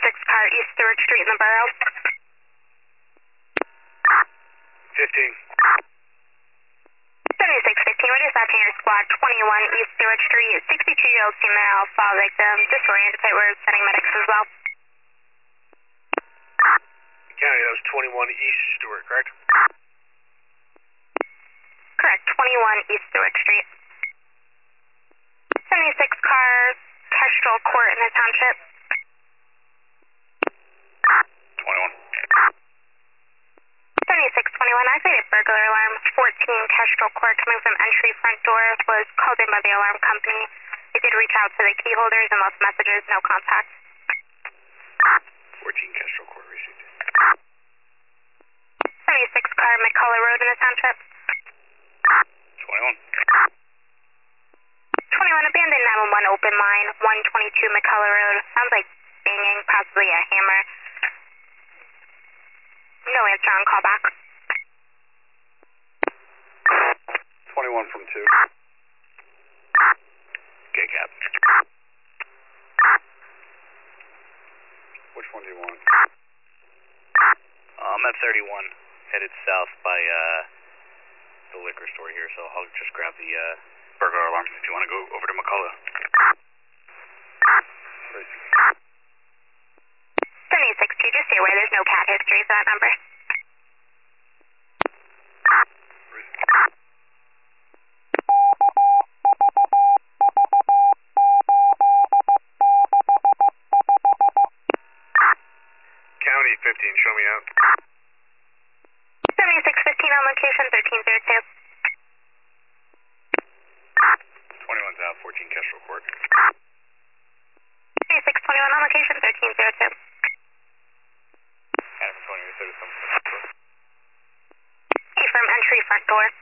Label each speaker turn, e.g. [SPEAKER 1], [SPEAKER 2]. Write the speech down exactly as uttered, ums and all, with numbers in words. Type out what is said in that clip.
[SPEAKER 1] seventy-six car, East Stewart Street in the borough.
[SPEAKER 2] fifteen.
[SPEAKER 1] seventy-six fifteen, reduce that to your squad, twenty-one East Stewart Street, sixty-two-year-old female fall victim, disoriented, we're sending medics as well.
[SPEAKER 2] County, that was twenty-one East Stewart, correct?
[SPEAKER 1] Correct, twenty-one East Stewart Street. seventy-six car, Kestrel Court in the township.
[SPEAKER 2] twenty-one.
[SPEAKER 1] seventy-six twenty-one, activated burglar alarm, fourteen Kestrel Court coming from entry front door, was called in by the alarm company. They did reach out to the key holders and left messages, no contact.
[SPEAKER 2] fourteen Kestrel Court received.
[SPEAKER 1] seventy-six car, McCullough Road in the township.
[SPEAKER 2] twenty-one.
[SPEAKER 1] twenty-one, abandoned nine one one open line, one twenty-two McCullough Road. Sounds like banging, possibly a hammer. No answer on callback.
[SPEAKER 2] twenty-one from two. Okay, Cap. Which one do you want?
[SPEAKER 3] Uh, I'm at thirty-one, headed south by uh, the liquor store here, so I'll just grab the uh, burglar alarm if you want to go over to McCullough.
[SPEAKER 1] seventy-six two, just stay away, there's no cat history for that number.
[SPEAKER 2] County fifteen, show me out.
[SPEAKER 1] seventy-six fifteen on location, thirteen oh two.
[SPEAKER 2] twenty-one's out, fourteen Kestrel Court.
[SPEAKER 1] seventy-six twenty-one on location, thirteen oh two.
[SPEAKER 3] Adam twenty, you said it's something.
[SPEAKER 1] Hey, from entry front door.